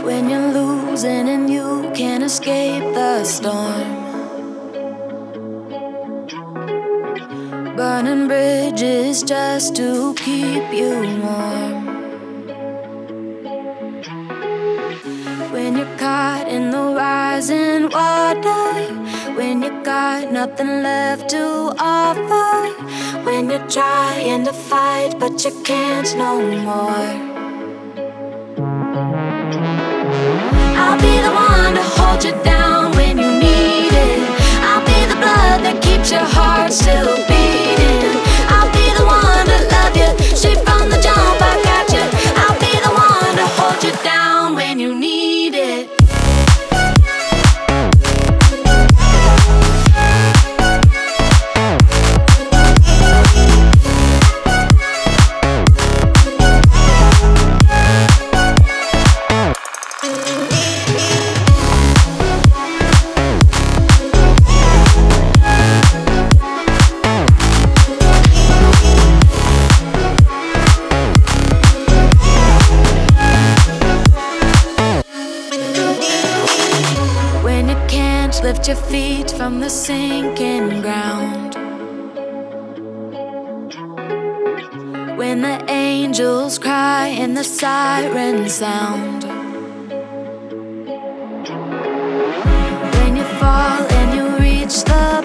When you're losing and you can't escape the storm, burning bridges just to keep you warm. When you're caught in the rising water, when you got nothing left to offer, when you're trying to fight but you can't no more, I'll be the one to hold you down when you need it. I'll be the blood that keeps your heart still beating. I'll be the one to love you straight from the jump. I got you. I'll be the one to hold you down when you need it. Lift your feet from the sinking ground. When the angels cry and the sirens sound. When you fall and you reach the